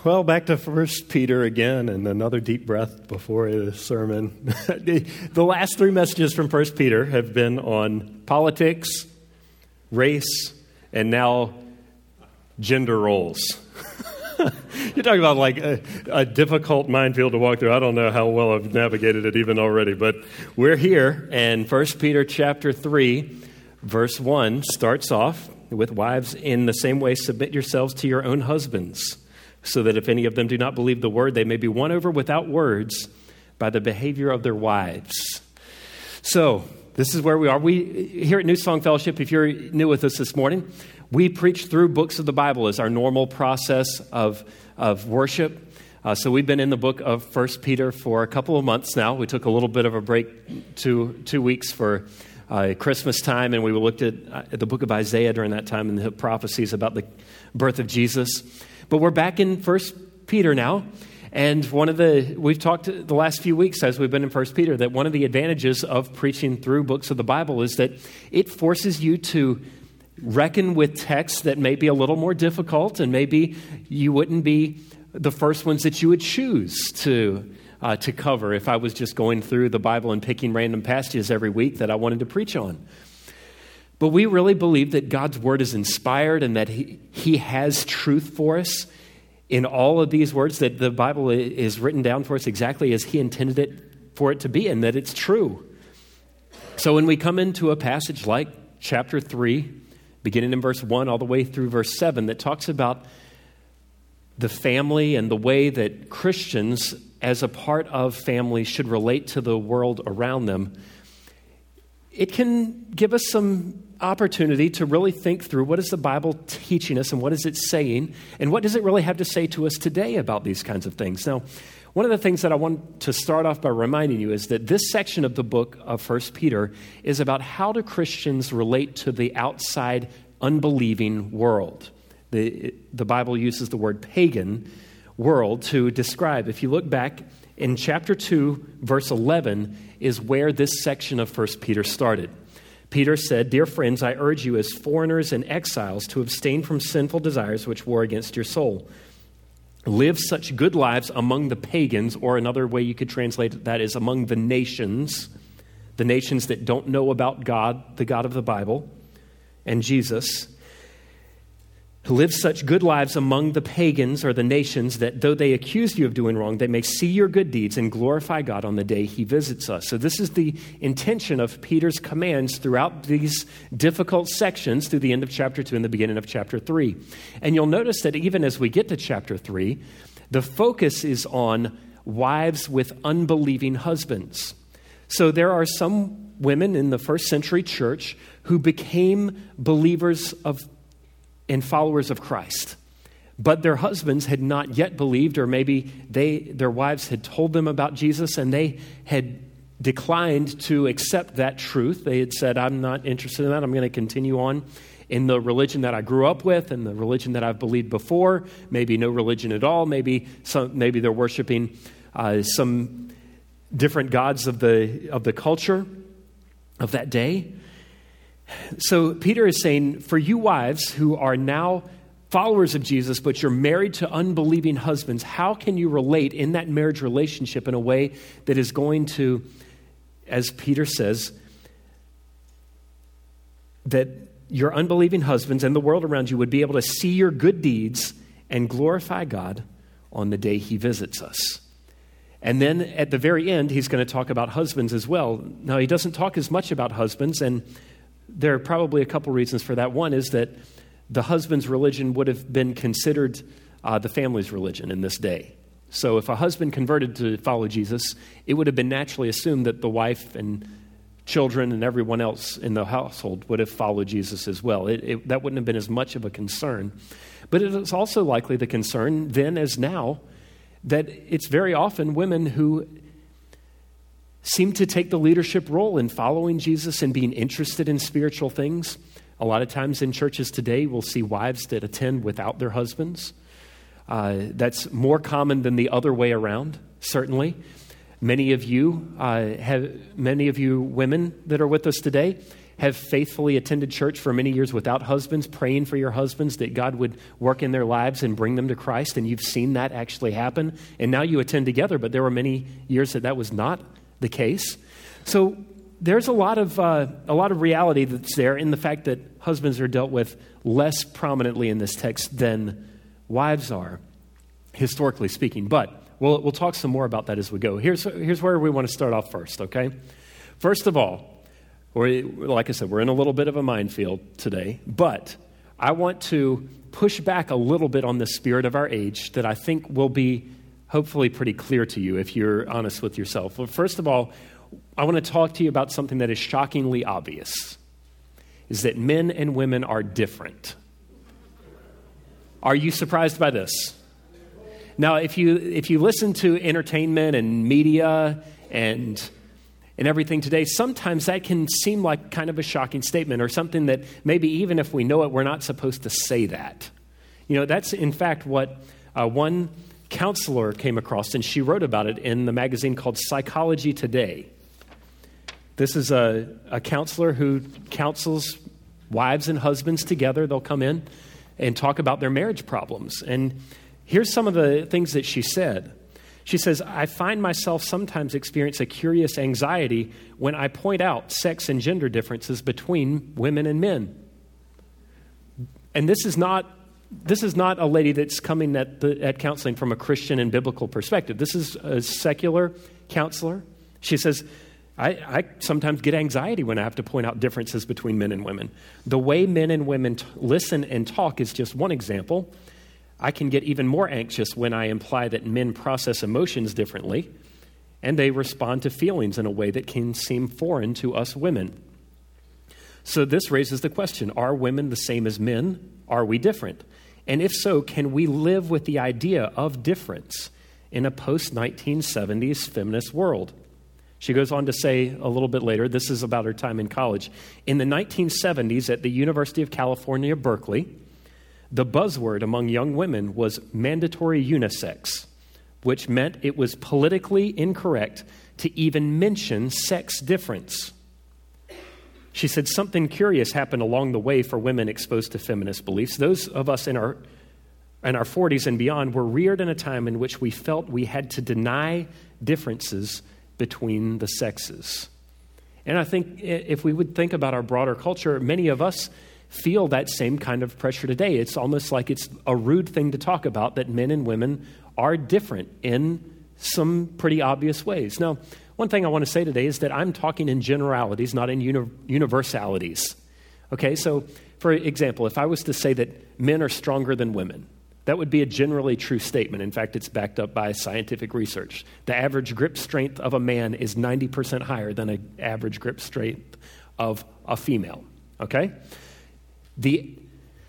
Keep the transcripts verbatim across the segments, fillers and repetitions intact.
Well, back to First Peter again, and another deep breath before the sermon. The last three messages from First Peter have been on politics, race, and now gender roles. You're talking about like a, a difficult minefield to walk through. I don't know how well I've navigated it even already, but we're here, and First Peter chapter three, verse one starts off with, "Wives, in the same way submit yourselves to your own husbands, so that if any of them do not believe the word, they may be won over without words by the behavior of their wives." So this is where we are. We here at New Song Fellowship, if you're new with us this morning, we preach through books of the Bible as our normal process of, of worship. Uh, so we've been in the book of First Peter for a couple of months now. We took a little bit of a break, two, two weeks for uh, Christmas time, and we looked at, uh, at the book of Isaiah during that time and the prophecies about the birth of Jesus. But we're back in First Peter now. And one of the, we've talked the last few weeks as we've been in First Peter, that one of the advantages of preaching through books of the Bible is that it forces you to reckon with texts that may be a little more difficult, and maybe you wouldn't be the first ones that you would choose to uh, to cover if I was just going through the Bible and picking random passages every week that I wanted to preach on. But we really believe that God's Word is inspired and that He, he has truth for us in all of these words, that the Bible is written down for us exactly as He intended it for it to be, and that it's true. So when we come into a passage like chapter three, beginning in verse one all the way through verse seven, that talks about the family and the way that Christians, as a part of family, should relate to the world around them, it can give us some opportunity to really think through what is the Bible teaching us and what is it saying, and what does it really have to say to us today about these kinds of things. Now, one of the things that I want to start off by reminding you is that this section of the book of First Peter is about how do Christians relate to the outside unbelieving world. The, the Bible uses the word pagan world to describe. If you look back in chapter two, verse eleven, is where this section of First Peter started. Peter said, "Dear friends, I urge you as foreigners and exiles to abstain from sinful desires which war against your soul. Live such good lives among the pagans," or another way you could translate that is among the nations, the nations that don't know about God, the God of the Bible, and Jesus. "Live such good lives among the pagans," or the nations, "that though they accuse you of doing wrong, they may see your good deeds and glorify God on the day He visits us." So this is the intention of Peter's commands throughout these difficult sections through the end of chapter two and the beginning of chapter three. And you'll notice that even as we get to chapter three, the focus is on wives with unbelieving husbands. So there are some women in the first century church who became believers of and followers of Christ, but their husbands had not yet believed, or maybe they their wives had told them about Jesus and they had declined to accept that truth. They had said, "I'm not interested in that. I'm going to continue on in the religion that I grew up with and the religion that I've believed before." Maybe no religion at all. Maybe some. Maybe they're worshiping uh, some different gods of the of the culture of that day. So Peter is saying, for you wives who are now followers of Jesus, but you're married to unbelieving husbands, how can you relate in that marriage relationship in a way that is going to, as Peter says, that your unbelieving husbands and the world around you would be able to see your good deeds and glorify God on the day He visits us. And then at the very end, he's going to talk about husbands as well. Now, he doesn't talk as much about husbands, and there are probably a couple reasons for that. One is that the husband's religion would have been considered uh, the family's religion in this day. So if a husband converted to follow Jesus, it would have been naturally assumed that the wife and children and everyone else in the household would have followed Jesus as well. It, it, that wouldn't have been as much of a concern. But it is also likely the concern then as now that it's very often women who seem to take the leadership role in following Jesus and being interested in spiritual things. A lot of times in churches today, we'll see wives that attend without their husbands. Uh, that's more common than the other way around, certainly. Many of you uh, have, many of you women that are with us today have faithfully attended church for many years without husbands, praying for your husbands that God would work in their lives and bring them to Christ, and you've seen that actually happen, and now you attend together, but there were many years that that was not the case. So there's a lot of uh, a lot of reality that's there in the fact that husbands are dealt with less prominently in this text than wives are, historically speaking. But we'll we'll talk some more about that as we go. Here's here's where we want to start off first, okay? First of all, or like I said, we're in a little bit of a minefield today, but I want to push back a little bit on the spirit of our age that I think will be hopefully pretty clear to you if you're honest with yourself. Well, first of all, I want to talk to you about something that is shockingly obvious, is that men and women are different. Are you surprised by this? Now, if you if you listen to entertainment and media and and everything today, sometimes that can seem like kind of a shocking statement or something that maybe even if we know it, we're not supposed to say that. You know, that's in fact what uh, one counselor came across, and she wrote about it in the magazine called Psychology Today. This is a, a counselor who counsels wives and husbands together. They'll come in and talk about their marriage problems. And here's some of the things that she said. She says, I find myself sometimes experience a curious anxiety when I point out sex and gender differences between women and men. And this is not this is not a lady that's coming at the, at counseling from a Christian and biblical perspective. This is a secular counselor. She says, I, I sometimes get anxiety when I have to point out differences between men and women. The way men and women t- listen and talk is just one example. I can get even more anxious when I imply that men process emotions differently and they respond to feelings in a way that can seem foreign to us women. So this raises the question, are women the same as men? Are we different? And if so, can we live with the idea of difference in a post nineteen seventies feminist world? She goes on to say a little bit later, this is about her time in college. In the nineteen seventies at the University of California, Berkeley, the buzzword among young women was mandatory unisex, which meant it was politically incorrect to even mention sex difference. She said something curious happened along the way for women exposed to feminist beliefs. Those of us in our in our forties and beyond were reared in a time in which we felt we had to deny differences between the sexes. And I think if we would think about our broader culture, many of us feel that same kind of pressure today. It's almost like it's a rude thing to talk about that men and women are different in some pretty obvious ways. Now, one thing I want to say today is that I'm talking in generalities, not in uni- universalities. Okay, so for example, if I was to say that men are stronger than women, that would be a generally true statement. In fact, it's backed up by scientific research. The average grip strength of a man is ninety percent higher than an average grip strength of a female. Okay? The,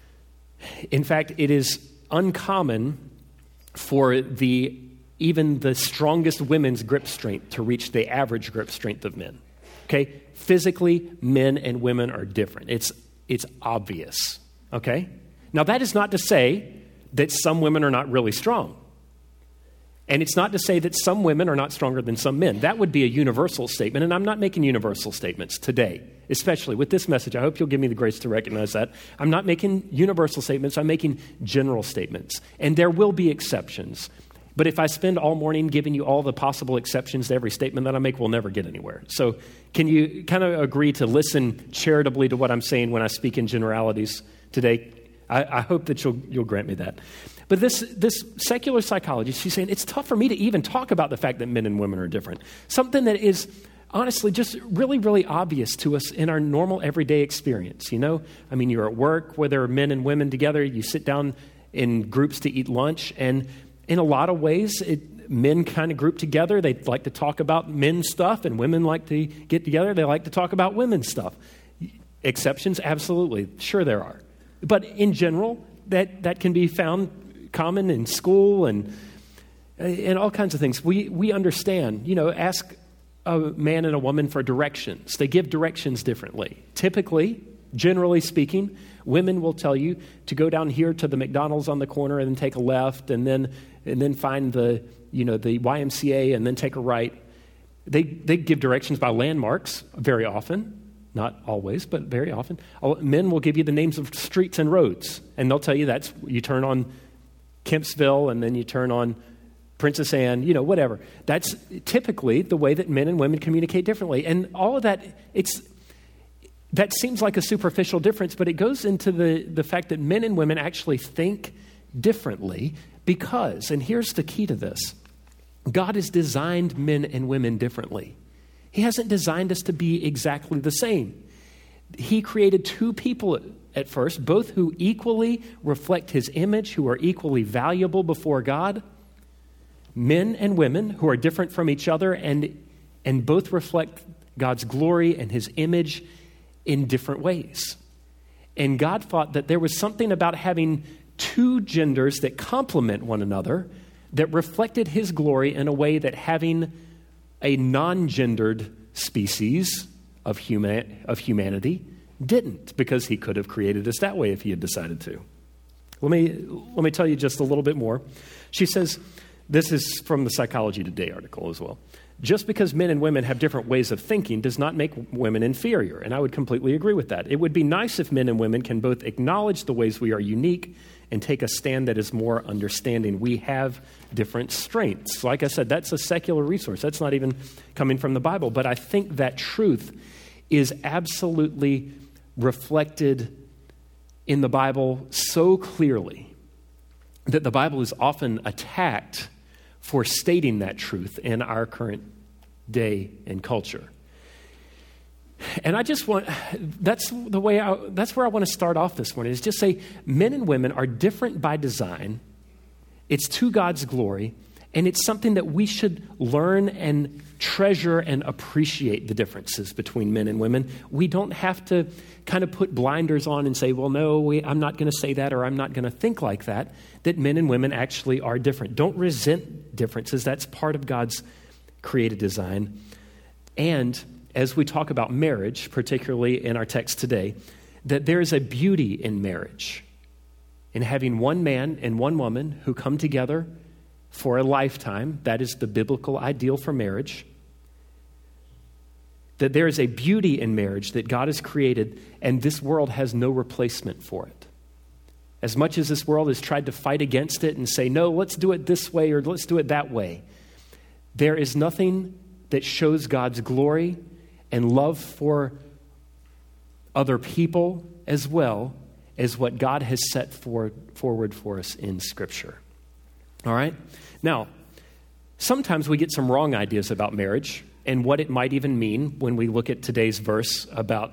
in fact, it is uncommon for the even the strongest women's grip strength to reach the average grip strength of men. Okay? Physically, men and women are different. It's it's obvious. Okay? Now, that is not to say that some women are not really strong. And it's not to say that some women are not stronger than some men. That would be a universal statement, and I'm not making universal statements today, especially with this message. I hope you'll give me the grace to recognize that. I'm not making universal statements. I'm making general statements, and there will be exceptions. But if I spend all morning giving you all the possible exceptions to every statement that I make, we'll never get anywhere. So can you kind of agree to listen charitably to what I'm saying when I speak in generalities today? I, I hope that you'll you'll grant me that. But this this secular psychologist, she's saying it's tough for me to even talk about the fact that men and women are different. Something that is honestly just really, really obvious to us in our normal everyday experience. You know, I mean, you're at work where there are men and women together. You sit down in groups to eat lunch, and in a lot of ways, it, men kind of group together. They like to talk about men's stuff, and women like to get together. They like to talk about women's stuff. Exceptions, absolutely, sure there are. But in general, that, that can be found common in school and and all kinds of things. We we understand, you know, ask a man and a woman for directions. They give directions differently. Typically, generally speaking, women will tell you to go down here to the McDonald's on the corner and then take a left and then and then find the, you know, the Y M C A and then take a right. They they give directions by landmarks very often. not always, but very often, men will give you the names of streets and roads, and they'll tell you that's, you turn on Kempsville, and then you turn on Princess Anne, you know, whatever. That's typically the way that men and women communicate differently. And all of that, it's that seems like a superficial difference, but it goes into the, the fact that men and women actually think differently because, and here's the key to this, God has designed men and women differently. He hasn't designed us to be exactly the same. He created two people at first, both who equally reflect his image, who are equally valuable before God. Men and women who are different from each other and, and both reflect God's glory and his image in different ways. And God thought that there was something about having two genders that complement one another that reflected his glory in a way that having a non-gendered species of human of humanity didn't, because he could have created us that way if he had decided to. Let me let me tell you just a little bit more. She says, this is from the Psychology Today article as well. Just because men and women have different ways of thinking does not make women inferior, and I would completely agree with that. It would be nice if men and women can both acknowledge the ways we are unique and take a stand that is more understanding. We have different strengths. Like I said, that's a secular resource. That's not even coming from the Bible. But I think that truth is absolutely reflected in the Bible so clearly that the Bible is often attacked for stating that truth in our current day and culture. And I just want, that's the way I, that's where I want to start off this morning, is just say men and women are different by design. It's to God's glory, and it's something that we should learn and treasure and appreciate the differences between men and women. We don't have to kind of put blinders on and say, well, no, we, I'm not going to say that, or I'm not going to think like that, that men and women actually are different. Don't resent differences. That's part of God's created design. And as we talk about marriage, particularly in our text today, that there is a beauty in marriage, in having one man and one woman who come together for a lifetime. That is the biblical ideal for marriage. That there is a beauty in marriage that God has created, and this world has no replacement for it. As much as this world has tried to fight against it and say, no, let's do it this way or let's do it that way, there is nothing that shows God's glory and love for other people as well as what God has set for, forward for us in Scripture. All right? Now, sometimes we get some wrong ideas about marriage and what it might even mean when we look at today's verse about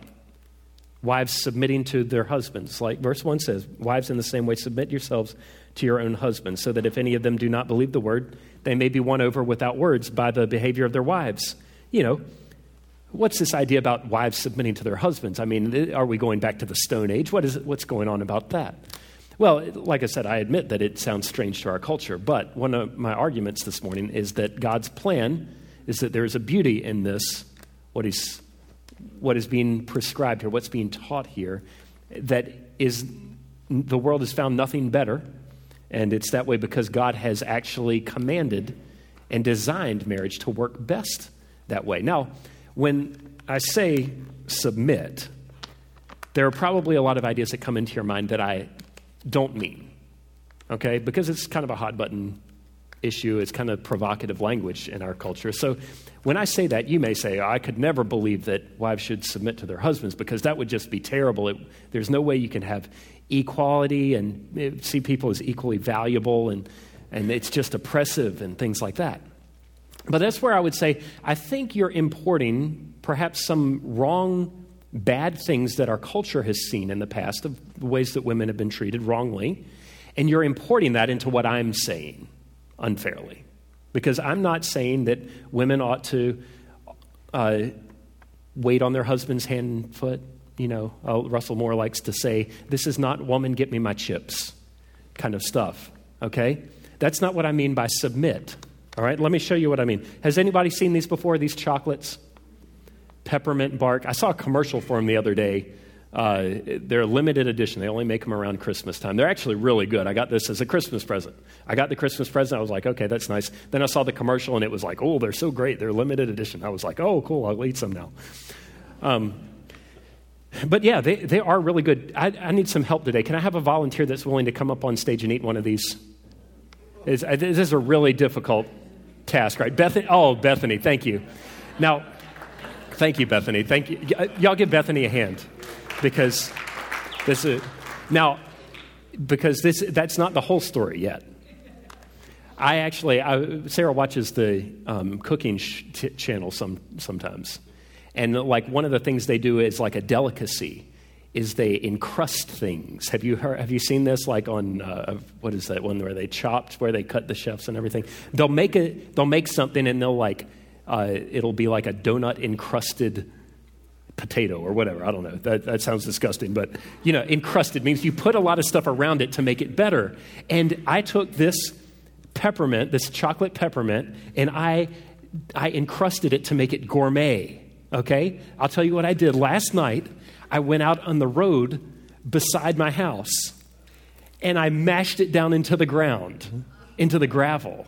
wives submitting to their husbands. Like verse one says, wives in the same way submit yourselves to your own husbands, so that if any of them do not believe the word, they may be won over without words by the behavior of their wives. You know, what's this idea about wives submitting to their husbands? I mean, are we going back to the Stone Age? What is it, what's going on about that? Well, like I said, I admit that it sounds strange to our culture, but one of my arguments this morning is that God's plan is that there is a beauty in this, what is, what is being prescribed here, what's being taught here, that is, the world has found nothing better, and it's that way because God has actually commanded and designed marriage to work best that way. Now, when I say submit, there are probably a lot of ideas that come into your mind that I don't mean, okay? Because it's kind of a hot button issue. It's kind of provocative language in our culture. So when I say that, you may say, oh, I could never believe that wives should submit to their husbands because that would just be terrible. It, there's no way you can have equality and see people as equally valuable, and, and it's just oppressive and things like that. But that's where I would say, I think you're importing perhaps some wrong, bad things that our culture has seen in the past of the ways that women have been treated wrongly, and you're importing that into what I'm saying unfairly. Because I'm not saying that women ought to uh, wait on their husband's hand and foot. You know, uh, Russell Moore likes to say, this is not woman, get me my chips kind of stuff, okay? That's not what I mean by submit. All right, let me show you what I mean. Has anybody seen these before, these chocolates? Peppermint bark. I saw a commercial for them the other day. Uh, they're limited edition. They only make them around Christmas time. They're actually really good. I got this as a Christmas present. I got the Christmas present. I was like, okay, that's nice. Then I saw the commercial, and it was like, oh, they're so great. They're limited edition. I was like, oh, cool. I'll eat some now. Um, But yeah, they, they are really good. I, I need some help today. Can I have a volunteer that's willing to come up on stage and eat one of these? It's, this is a really difficult task, right? Bethany, oh, Bethany, thank you. Now, thank you, Bethany. Thank you. Y- y'all give Bethany a hand because this is, now, because this that's not the whole story yet. I actually, I, Sarah watches the um, cooking sh- t- channel some sometimes. And like one of the things they do is like a delicacy, is they encrust things. Have you heard? Have you seen this? Like on uh, what is that one where they chopped, where they cut the chefs and everything? They'll make a they'll make something and they'll like uh, it'll be like a donut encrusted potato or whatever. I don't know. That that sounds disgusting, but you know, encrusted means you put a lot of stuff around it to make it better. And I took this peppermint, this chocolate peppermint, and I I encrusted it to make it gourmet. Okay? I'll tell you what I did. Last night, I went out on the road beside my house, and I mashed it down into the ground, into the gravel.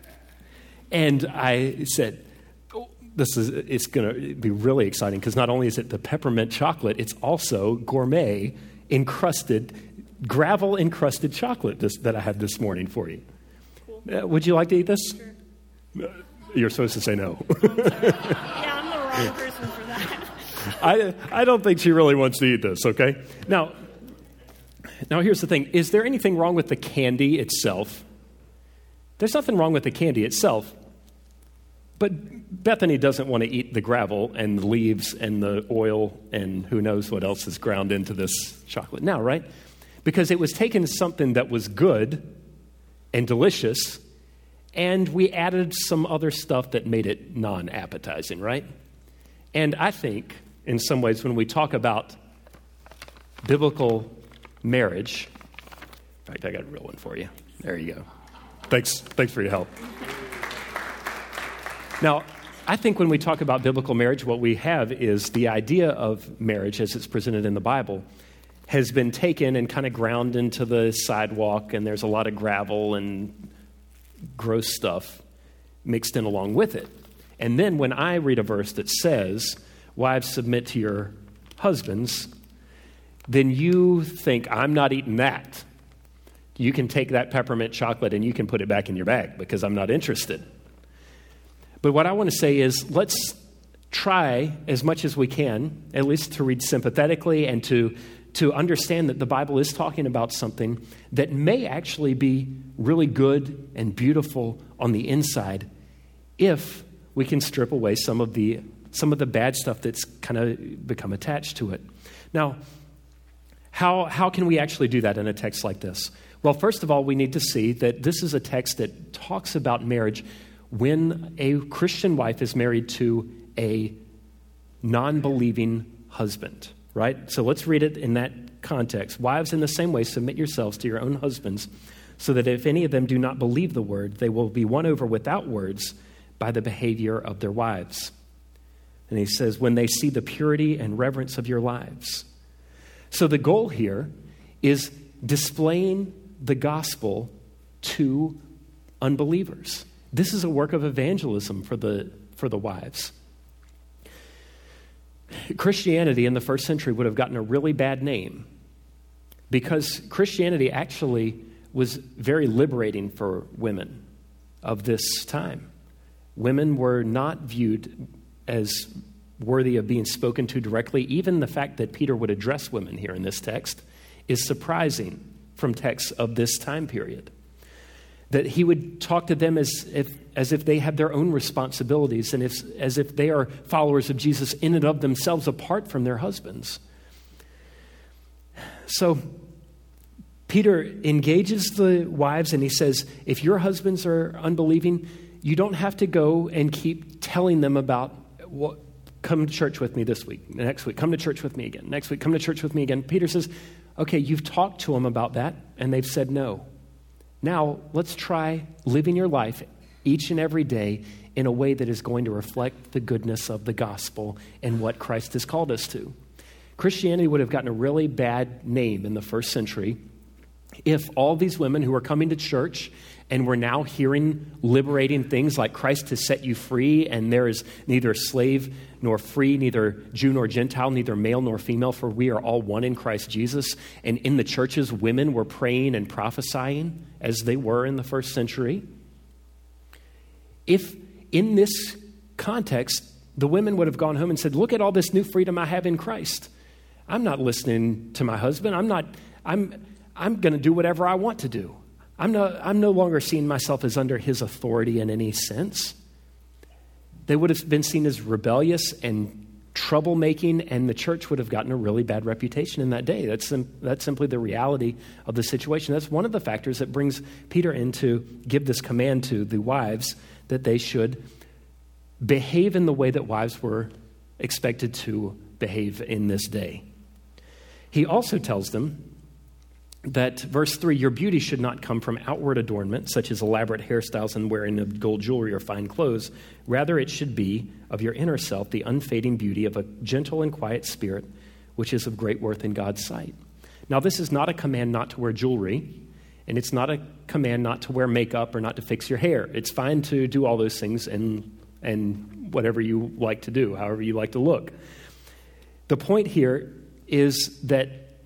And I said, oh, this is, it's going to be really exciting, because not only is it the peppermint chocolate, it's also gourmet, encrusted, gravel-encrusted chocolate this, that I had this morning for you. Cool. Uh, would you like to eat this? Sure. Uh, you're supposed to say no. Yeah, I'm the wrong person for that. I, I don't think she really wants to eat this, okay? Now, now here's the thing. Is there anything wrong with the candy itself? There's nothing wrong with the candy itself. But Bethany doesn't want to eat the gravel and the leaves and the oil and who knows what else is ground into this chocolate now, right? Because it was taken as something that was good and delicious, and we added some other stuff that made it non-appetizing, right? And I think, in some ways, when we talk about biblical marriage, in fact, I got a real one for you. There you go. Thanks, thanks for your help. Now, I think when we talk about biblical marriage, what we have is the idea of marriage as it's presented in the Bible has been taken and kind of ground into the sidewalk, and there's a lot of gravel and gross stuff mixed in along with it. And then when I read a verse that says, wives, submit to your husbands, then you think, I'm not eating that. You can take that peppermint chocolate and you can put it back in your bag because I'm not interested. But what I want to say is, let's try as much as we can, at least to read sympathetically and to, to understand that the Bible is talking about something that may actually be really good and beautiful on the inside if we can strip away some of the some of the bad stuff that's kind of become attached to it. Now, how how can we actually do that in a text like this? Well, first of all, we need to see that this is a text that talks about marriage when a Christian wife is married to a non-believing husband, right? So let's read it in that context. Wives, in the same way, submit yourselves to your own husbands, so that if any of them do not believe the word, they will be won over without words by the behavior of their wives. And he says, when they see the purity and reverence of your lives. So the goal here is displaying the gospel to unbelievers. This is a work of evangelism for the for the wives. Christianity in the first century would have gotten a really bad name because Christianity actually was very liberating for women of this time. Women were not viewed as worthy of being spoken to directly. Even the fact that Peter would address women here in this text is surprising from texts of this time period. That he would talk to them as if as if they have their own responsibilities and if, as if they are followers of Jesus in and of themselves apart from their husbands. So Peter engages the wives and he says, if your husbands are unbelieving, you don't have to go and keep telling them about, what, come to church with me this week, next week, come to church with me again, next week, come to church with me again. Peter says, okay, you've talked to them about that and they've said no. Now, let's try living your life each and every day in a way that is going to reflect the goodness of the gospel and what Christ has called us to. Christianity would have gotten a really bad name in the first century if all these women who are coming to church and we're now hearing liberating things like Christ has set you free and there is neither slave nor free, neither Jew nor Gentile, neither male nor female, for we are all one in Christ Jesus. And in the churches, women were praying and prophesying as they were in the first century. If in this context, the women would have gone home and said, look at all this new freedom I have in Christ. I'm not listening to my husband. I'm not, I'm, I'm going to do whatever I want to do. I'm no, I'm no longer seeing myself as under his authority in any sense. They would have been seen as rebellious and troublemaking, and the church would have gotten a really bad reputation in that day. That's, sim- that's simply the reality of the situation. That's one of the factors that brings Peter in to give this command to the wives that they should behave in the way that wives were expected to behave in this day. He also tells them that, verse three, your beauty should not come from outward adornment, such as elaborate hairstyles and wearing of gold jewelry or fine clothes. Rather, it should be of your inner self, the unfading beauty of a gentle and quiet spirit, which is of great worth in God's sight. Now, this is not a command not to wear jewelry, and it's not a command not to wear makeup or not to fix your hair. It's fine to do all those things and and whatever you like to do, however you like to look. The point here is that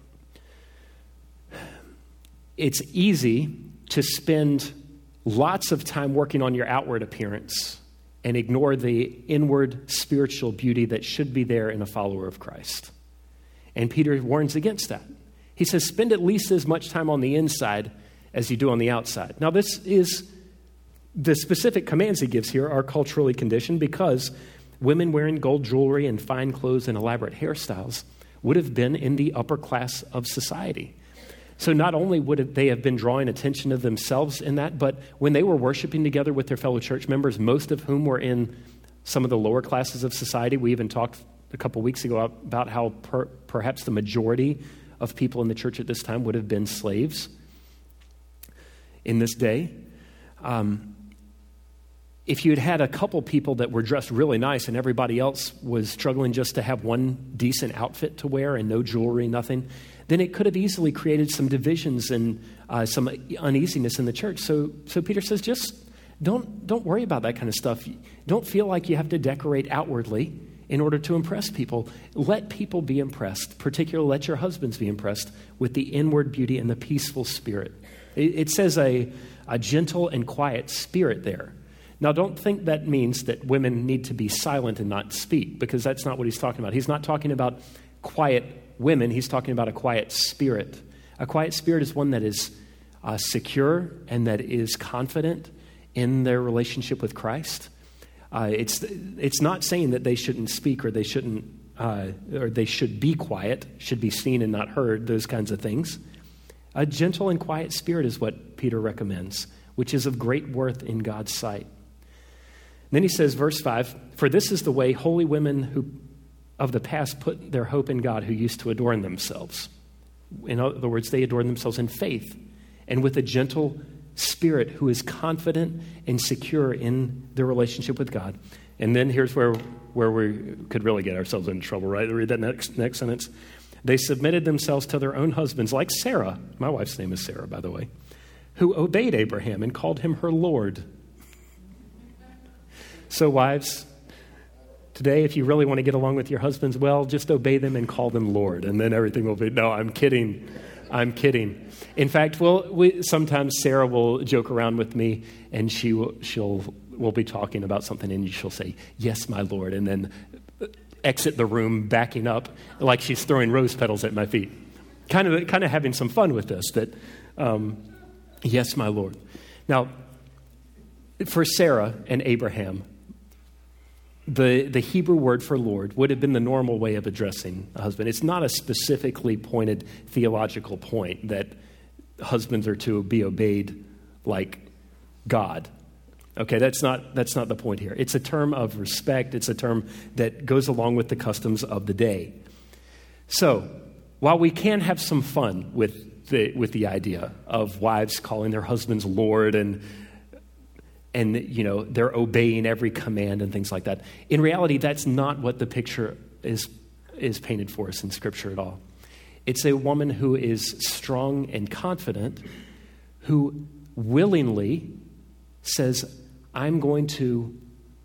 it's easy to spend lots of time working on your outward appearance and ignore the inward spiritual beauty that should be there in a follower of Christ. And Peter warns against that. He says, spend at least as much time on the inside as you do on the outside. Now, this is the specific commands he gives here are culturally conditioned because women wearing gold jewelry and fine clothes and elaborate hairstyles would have been in the upper class of society. So not only would they have been drawing attention to themselves in that, but when they were worshiping together with their fellow church members, most of whom were in some of the lower classes of society. We even talked a couple weeks ago about how per, perhaps the majority of people in the church at this time would have been slaves in this day. Um, If you had had a couple people that were dressed really nice and everybody else was struggling just to have one decent outfit to wear and no jewelry, nothing, then it could have easily created some divisions and uh, some uneasiness in the church. So, so Peter says, just don't don't worry about that kind of stuff. Don't feel like you have to decorate outwardly in order to impress people. Let people be impressed, particularly let your husbands be impressed with the inward beauty and the peaceful spirit. It, it says a, a gentle and quiet spirit there. Now, don't think that means that women need to be silent and not speak, because that's not what he's talking about. He's not talking about quiet women. He's talking about a quiet spirit. A quiet spirit is one that is uh, secure and that is confident in their relationship with Christ. Uh, it's it's not saying that they shouldn't speak or they shouldn't uh, or they should be quiet, should be seen and not heard, those kinds of things. A gentle and quiet spirit is what Peter recommends, which is of great worth in God's sight. Then he says, verse five, for this is the way holy women who of the past put their hope in God, who used to adorn themselves. In other words, they adorn themselves in faith and with a gentle spirit who is confident and secure in their relationship with God. And then here's where, where we could really get ourselves into trouble, right? Read that next, next sentence. They submitted themselves to their own husbands, like Sarah. My wife's name is Sarah, by the way, who obeyed Abraham and called him her Lord. So wives, today, if you really want to get along with your husbands, well, just obey them and call them Lord, and then everything will be, no, I'm kidding. I'm kidding. In fact, we'll, we, sometimes Sarah will joke around with me, and she will, she'll, we'll be talking about something, and she'll say, yes, my Lord, and then exit the room backing up like she's throwing rose petals at my feet. Kind of, kind of having some fun with this, that, um, yes, my Lord. Now, for Sarah and Abraham, The, the Hebrew word for Lord would have been the normal way of addressing a husband. It's not a specifically pointed theological point that husbands are to be obeyed like God. Okay, that's not that's not the point here. It's a term of respect. It's a term that goes along with the customs of the day. So, while we can have some fun with the with the idea of wives calling their husbands Lord and And, you know, they're obeying every command and things like that. In reality, that's not what the picture is is painted for us in Scripture at all. It's a woman who is strong and confident, who willingly says, I'm going to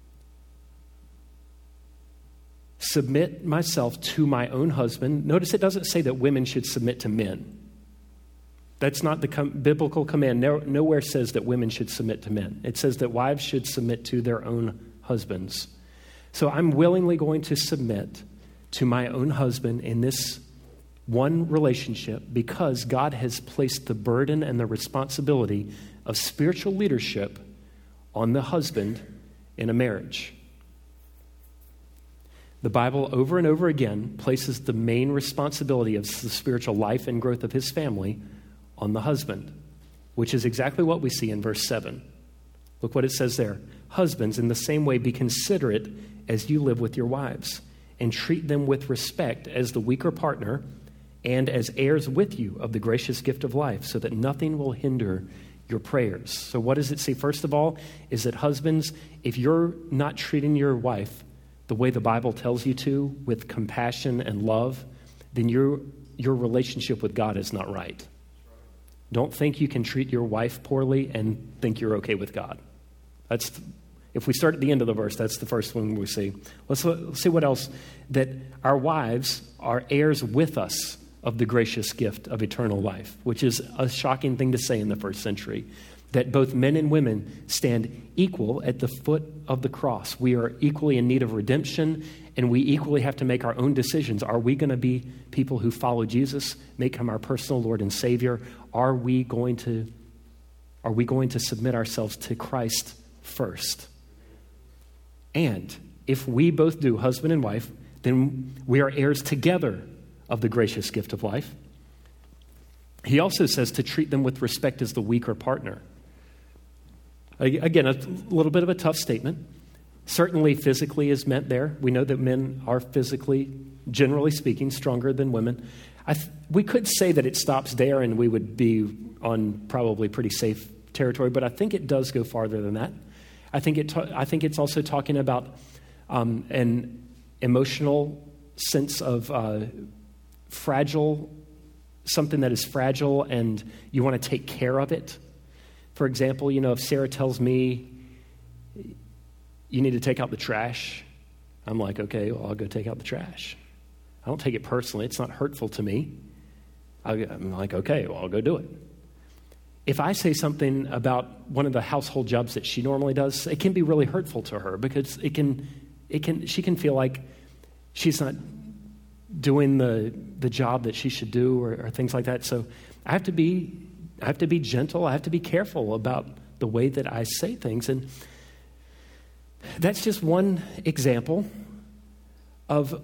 submit myself to my own husband. Notice it doesn't say that women should submit to men. That's not the com- biblical command. No, nowhere says that women should submit to men. It says that wives should submit to their own husbands. So I'm willingly going to submit to my own husband in this one relationship because God has placed the burden and the responsibility of spiritual leadership on the husband in a marriage. The Bible over and over again places the main responsibility of the spiritual life and growth of his family on the husband, which is exactly what we see in verse seven. Look what it says there. Husbands, in the same way, be considerate as you live with your wives, and treat them with respect as the weaker partner and as heirs with you of the gracious gift of life, so that nothing will hinder your prayers. So what does it say? First of all, is that husbands, if you're not treating your wife the way the Bible tells you to, with compassion and love, then your, your relationship with God is not right. Don't think you can treat your wife poorly and think you're okay with God. That's if we start at the end of the verse, that's the first one we see. Let's, let's see what else. That our wives are heirs with us of the gracious gift of eternal life, which is a shocking thing to say in the first century. That both men and women stand equal at the foot of the cross. We are equally in need of redemption, and we equally have to make our own decisions. Are we going to be people who follow Jesus, make him our personal Lord and Savior? Are we going to, are we going to submit ourselves to Christ first? And if we both do, husband and wife, then we are heirs together of the gracious gift of life. He also says to treat them with respect as the weaker partner. Again, a little bit of a tough statement. Certainly physically is meant there. We know that men are physically, generally speaking, stronger than women. I th- we could say that it stops there and we would be on probably pretty safe territory, but I think it does go farther than that. I think it. Ta- I think it's also talking about um, an emotional sense of uh, fragile, something that is fragile, and you want to take care of it. For example, you know, if Sarah tells me you need to take out the trash, I'm like, okay, well, I'll go take out the trash. I don't take it personally. It's not hurtful to me. I'm like, okay, well, I'll go do it. If I say something about one of the household jobs that she normally does, it can be really hurtful to her because it can, it can, she can feel like she's not doing the the job that she should do, or, or things like that. So I have to be, I have to be gentle. I have to be careful about the way that I say things, and that's just one example of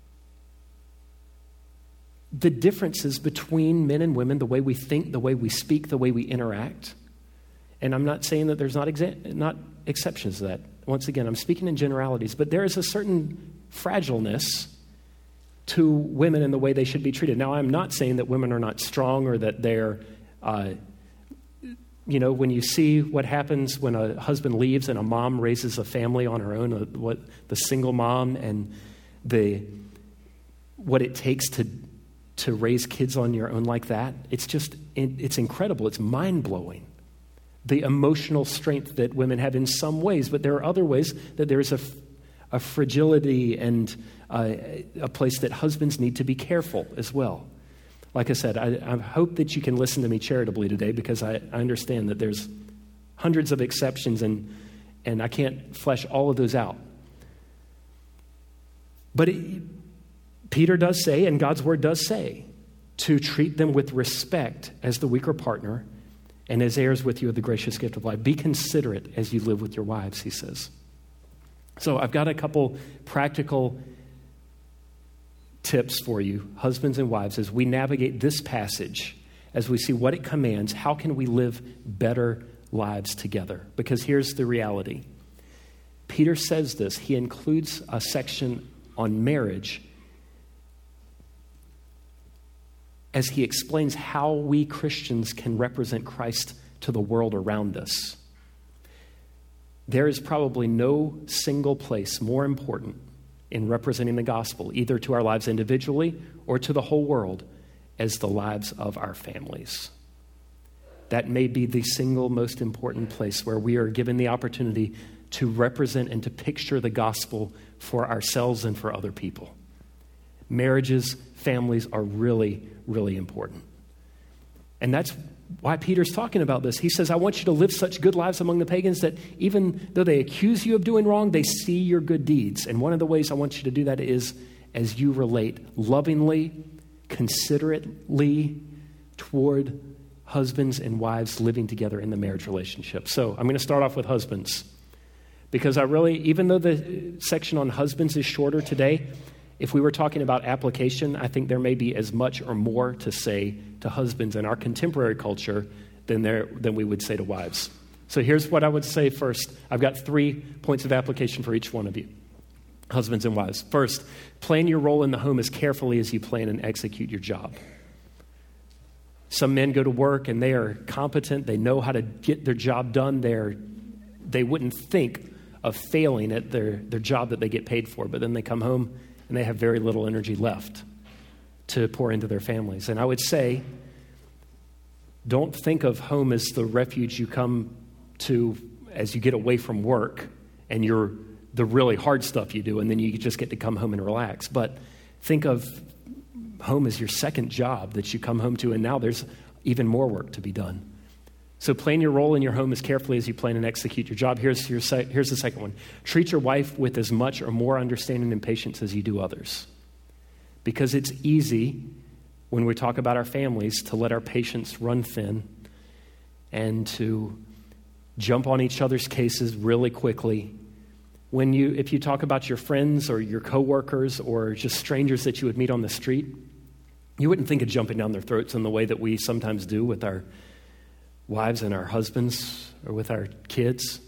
the differences between men and women, the way we think, the way we speak, the way we interact. And I'm not saying that there's not exa- not exceptions to that. Once again, I'm speaking in generalities, but there is a certain fragileness to women in the way they should be treated. Now, I'm not saying that women are not strong or that they're, uh, you know, when you see what happens when a husband leaves and a mom raises a family on her own, uh, what the single mom and the what it takes to to raise kids on your own like that, it's just, it's incredible. It's mind-blowing. The emotional strength that women have in some ways, but there are other ways that there's a, a fragility and uh, a place that husbands need to be careful as well. Like I said, I, I hope that you can listen to me charitably today, because I, I understand that there's hundreds of exceptions and, and I can't flesh all of those out. But it, Peter does say, and God's word does say, to treat them with respect as the weaker partner and as heirs with you of the gracious gift of life. Be considerate as you live with your wives, he says. So I've got a couple practical tips for you, husbands and wives, as we navigate this passage, as we see what it commands. How can we live better lives together? Because here's the reality. Peter says this. He includes a section on marriage as he explains how we Christians can represent Christ to the world around us. There is probably no single place more important in representing the gospel, either to our lives individually or to the whole world, as the lives of our families. That may be the single most important place where we are given the opportunity to represent and to picture the gospel for ourselves and for other people. Marriages, families are really, really important. And that's why Peter's talking about this. He says, I want you to live such good lives among the pagans that even though they accuse you of doing wrong, they see your good deeds. And one of the ways I want you to do that is as you relate lovingly, considerately toward husbands and wives living together in the marriage relationship. So I'm going to start off with husbands, because I really, even though the section on husbands is shorter today, if we were talking about application, I think there may be as much or more to say to husbands in our contemporary culture than there than we would say to wives. So here's what I would say first. I've got three points of application for each one of you, husbands and wives. First, plan your role in the home as carefully as you plan and execute your job. Some men go to work and they are competent. They know how to get their job done. They're, they wouldn't think of failing at their, their job that they get paid for, but then they come home and they have very little energy left to pour into their families. And I would say, don't think of home as the refuge you come to as you get away from work and you're the really hard stuff you do, and then you just get to come home and relax. But think of home as your second job that you come home to, and now there's even more work to be done. So plan your role in your home as carefully as you plan and execute your job. Here's, your se- here's the second one. Treat your wife with as much or more understanding and patience as you do others. Because it's easy when we talk about our families to let our patience run thin and to jump on each other's cases really quickly. When you, if you talk about your friends or your coworkers or just strangers that you would meet on the street, you wouldn't think of jumping down their throats in the way that we sometimes do with our wives and our husbands or with our kids.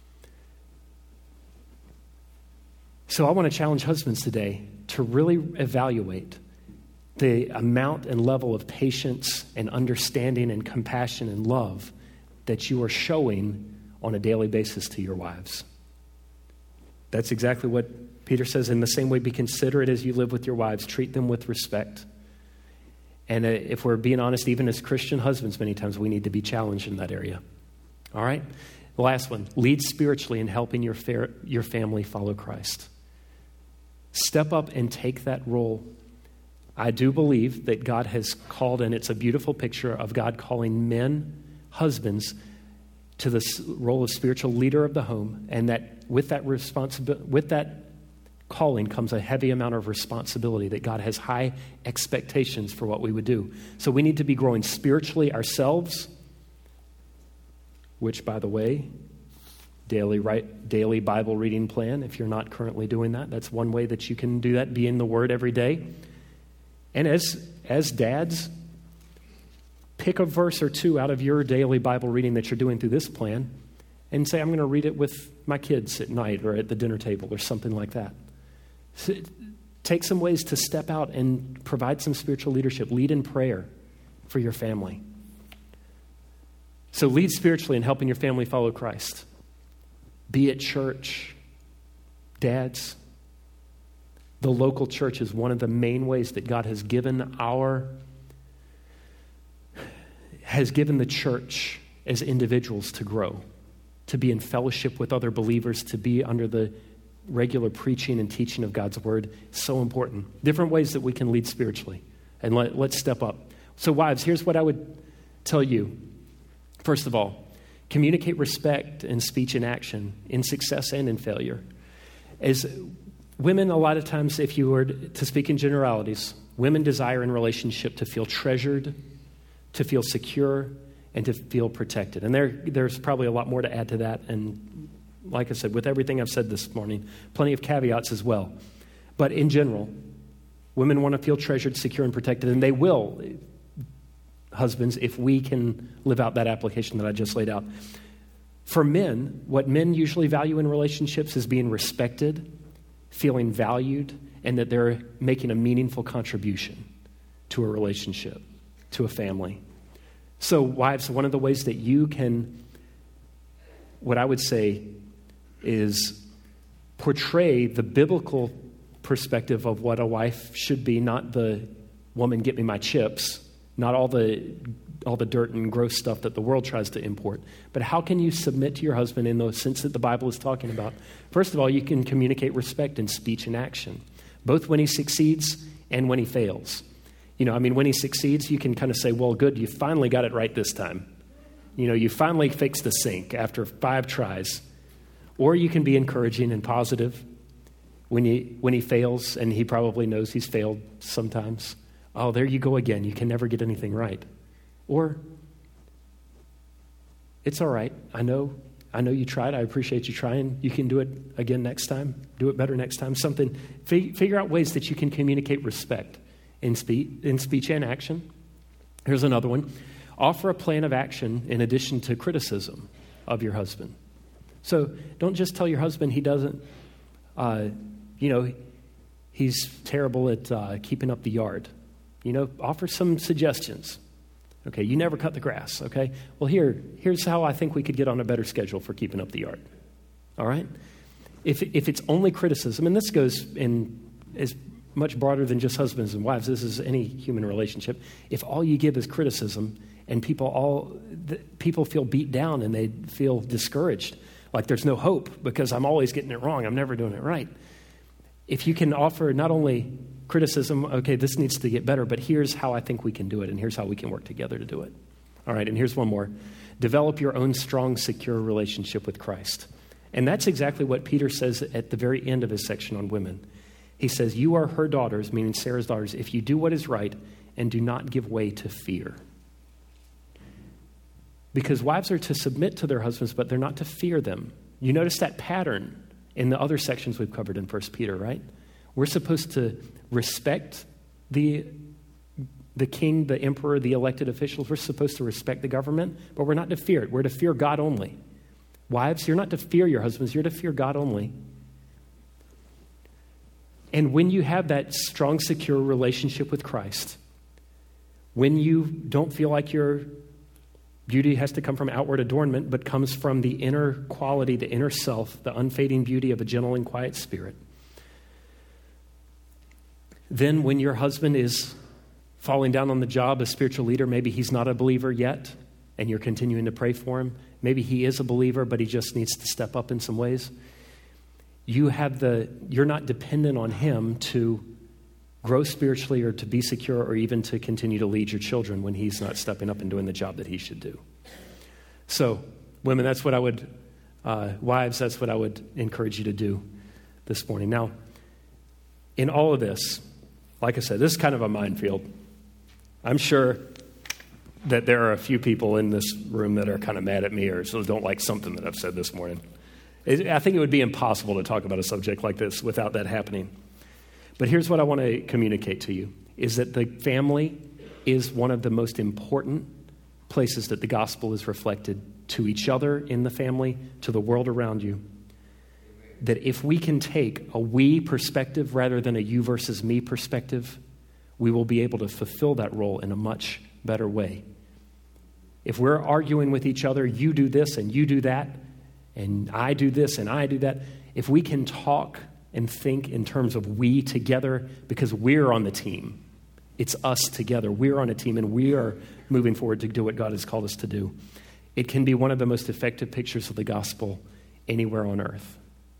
So I want to challenge husbands today to really evaluate the amount and level of patience and understanding and compassion and love that you are showing on a daily basis to your wives. That's exactly what Peter says. In the same way, be considerate as you live with your wives. Treat them with respect. And uh, if we're being honest, even as Christian husbands, many times we need to be challenged in that area. All right? The last one, lead spiritually in helping your, fa- your family follow Christ. Step up and take that role. I do believe that God has called, and it's a beautiful picture of God calling men, husbands, to the role of spiritual leader of the home, and that with that responsibility, with that calling comes a heavy amount of responsibility, that God has high expectations for what we would do. So we need to be growing spiritually ourselves, which, by the way, daily right, daily Bible reading plan, if you're not currently doing that, that's one way that you can do that, be in the Word every day. And as as dads, pick a verse or two out of your daily Bible reading that you're doing through this plan and say, I'm going to read it with my kids at night or at the dinner table or something like that. So take some ways to step out and provide some spiritual leadership. Lead in prayer for your family. So lead spiritually in helping your family follow Christ. Be at church. Dads, the local church is one of the main ways that God has given our, has given the church as individuals to grow, to be in fellowship with other believers, to be under the regular preaching and teaching of God's word. So important. Different ways that we can lead spiritually. And let, let's step up. So wives, here's what I would tell you. First of all, communicate respect in speech and action, in success and in failure. As women, a lot of times, if you were to speak in generalities, women desire in relationship to feel treasured, to feel secure, and to feel protected. And there, there's probably a lot more to add to that. And like I said, with everything I've said this morning, plenty of caveats as well. But in general, women want to feel treasured, secure, and protected. And they will, husbands, if we can live out that application that I just laid out. For men, what men usually value in relationships is being respected, feeling valued, and that they're making a meaningful contribution to a relationship, to a family. So wives, one of the ways that you can, what I would say is portray the biblical perspective of what a wife should be, not the woman, get me my chips, not all the all the dirt and gross stuff that the world tries to import. But how can you submit to your husband in the sense that the Bible is talking about? First of all, you can communicate respect in speech and action, both when he succeeds and when he fails. You know, I mean, when he succeeds, you can kind of say, well, good, you finally got it right this time. You know, you finally fixed the sink after five tries. Or you can be encouraging and positive when he, when he fails, and he probably knows he's failed sometimes. Oh, there you go again. You can never get anything right. Or, it's all right. I know, I know you tried. I appreciate you trying. You can do it again next time. Do it better next time. Something. Fig- figure out ways that you can communicate respect in speech, in speech and action. Here's another one. Offer a plan of action in addition to criticism of your husband. So don't just tell your husband he doesn't, uh, you know, he's terrible at uh, keeping up the yard. You know, offer some suggestions. Okay, you never cut the grass, okay? Well, here, here's how I think we could get on a better schedule for keeping up the yard. All right? If if it's only criticism, and this goes in is much broader than just husbands and wives, this is any human relationship. If all you give is criticism and people all the, people feel beat down and they feel discouraged, like there's no hope because I'm always getting it wrong, I'm never doing it right. If you can offer not only criticism, okay, this needs to get better, but here's how I think we can do it, and here's how we can work together to do it. All right, and here's one more. Develop your own strong, secure relationship with Christ. And that's exactly what Peter says at the very end of his section on women. He says, you are her daughters, meaning Sarah's daughters, if you do what is right and do not give way to fear. Because wives are to submit to their husbands, but they're not to fear them. You notice that pattern in the other sections we've covered in First Peter, right? We're supposed to respect the, the king, the emperor, the elected officials. We're supposed to respect the government, but we're not to fear it. We're to fear God only. Wives, you're not to fear your husbands. You're to fear God only. And when you have that strong, secure relationship with Christ, when you don't feel like your beauty has to come from outward adornment, but comes from the inner quality, the inner self, the unfading beauty of a gentle and quiet spirit, then when your husband is falling down on the job, a spiritual leader, maybe he's not a believer yet, and you're continuing to pray for him. Maybe he is a believer, but he just needs to step up in some ways. You have the, you're not dependent on him to grow spiritually or to be secure or even to continue to lead your children when he's not stepping up and doing the job that he should do. So, women, that's what I would, uh, wives, that's what I would encourage you to do this morning. Now, in all of this, like I said, this is kind of a minefield. I'm sure that there are a few people in this room that are kind of mad at me or so don't like something that I've said this morning. It, I think it would be impossible to talk about a subject like this without that happening. But here's what I want to communicate to you, is that the family is one of the most important places that the gospel is reflected to each other in the family, to the world around you. That if we can take a we perspective rather than a you versus me perspective, we will be able to fulfill that role in a much better way. If we're arguing with each other, you do this and you do that, and I do this and I do that, if we can talk and think in terms of we together, because we're on the team, it's us together, we're on a team, and we are moving forward to do what God has called us to do, it can be one of the most effective pictures of the gospel anywhere on earth.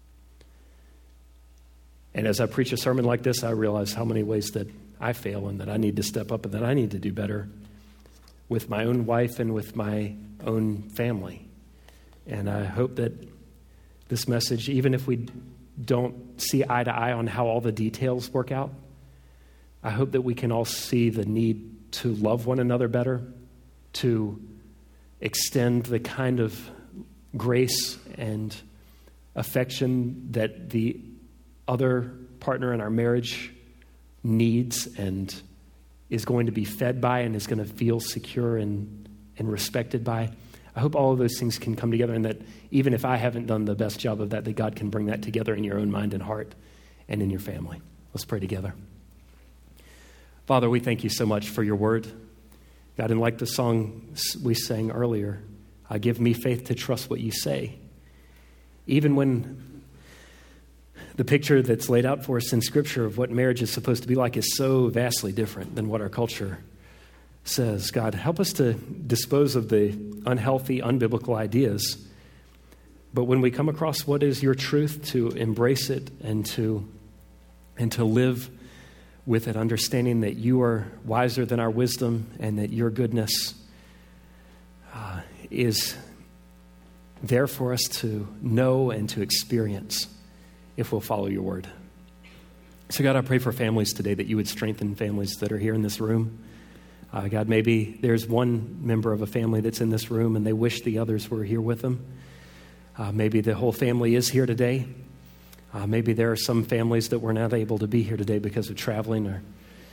And as I preach a sermon like this, I realize how many ways that I fail and that I need to step up and that I need to do better with my own wife and with my own family. And I hope that this message, even if we don't see eye to eye on how all the details work out, I hope that we can all see the need to love one another better, to extend the kind of grace and affection that the other partner in our marriage needs and is going to be fed by and is going to feel secure and, and respected by. I hope all of those things can come together, and that even if I haven't done the best job of that, that God can bring that together in your own mind and heart and in your family. Let's pray together. Father, we thank you so much for your word. God, and like the song we sang earlier, uh, give me faith to trust what you say. Even when the picture that's laid out for us in Scripture of what marriage is supposed to be like is so vastly different than what our culture says. God, help us to dispose of the unhealthy, unbiblical ideas. But when we come across what is your truth, to embrace it and to, and to live with it, understanding that you are wiser than our wisdom and that your goodness uh, is there for us to know and to experience if we'll follow your word. So God, I pray for families today that you would strengthen families that are here in this room. Uh, God, maybe there's one member of a family that's in this room and they wish the others were here with them. Uh, maybe the whole family is here today. Uh, maybe there are some families that were not able to be here today because of traveling. Or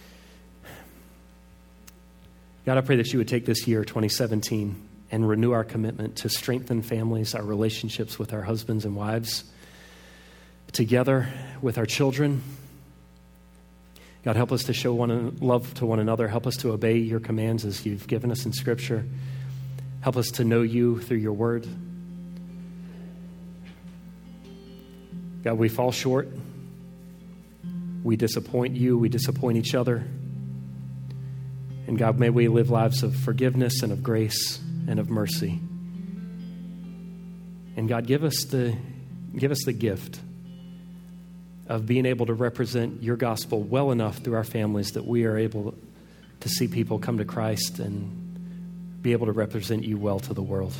God, I pray that you would take this year, twenty seventeen, and renew our commitment to strengthen families, our relationships with our husbands and wives, together with our children. God, help us to show one love to one another. Help us to obey your commands as you've given us in Scripture. Help us to know you through your word. God, we fall short. We disappoint you. We disappoint each other. And God, may we live lives of forgiveness and of grace and of mercy. And God, give us the, give us the gift of being able to represent your gospel well enough through our families that we are able to see people come to Christ and be able to represent you well to the world.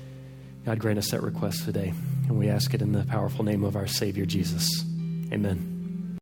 God, grant us that request today. And we ask it in the powerful name of our Savior, Jesus. Amen.